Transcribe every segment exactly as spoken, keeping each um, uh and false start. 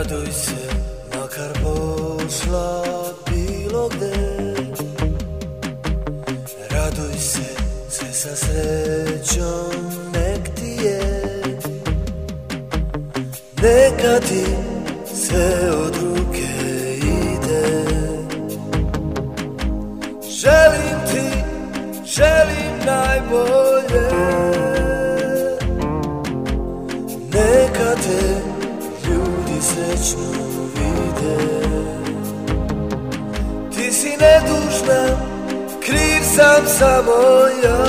Raduj se, makar pošla bilo gde. Raduj se, sve sa srećom nek ti je. Neka ti sve od ruke ide. Želim ti, želim najbolje. Neka te ljudi srećno vide. Ti si nedužna, kriv sam samo ja.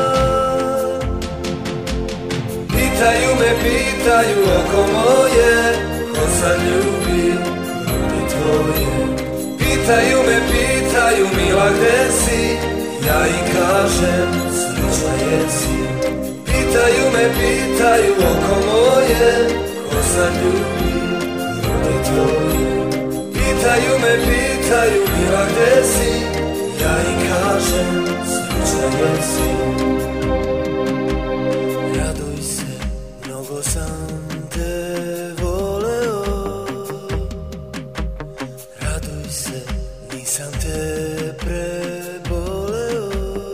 Pitaju me, pitaju oko moje, ko sad ljubi ljudi tvoje. Pitaju me, pitaju mila gde si, ja im kažem srećna jesi. Pitaju me, pitaju oko moje, ko sad ljubi ljudi tvoje. Pitaju me, pitaju mila gde si, ja im kažem srećna jesi. Raduj se, mnogo sam te voleo. Raduj se, nisam te preboleo.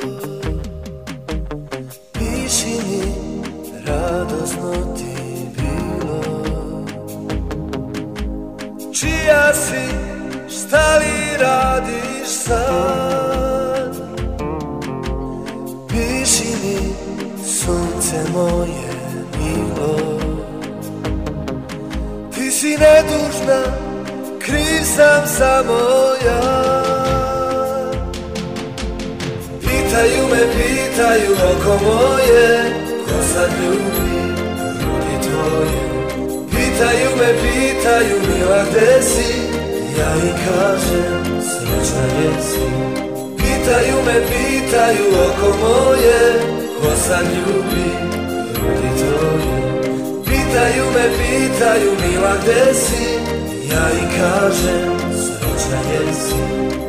Piši mi, radosno ti bilo. Čija si, šta li radiš sad? Piši mi, sunce moje milo. Ti si nedužna, kriv sam samo ja. Pitaju me, pitaju oko moje, ko sad ljubi ljudi tvoje. Pitaju me, pitaju mila gde si, ja im kažem srećna jesi. Pitaju me, pitaju oko moje, ko sad ljubi ljudi tvoje. Pitaju me, pitaju mila gde si, ja im kažem srećna jesi.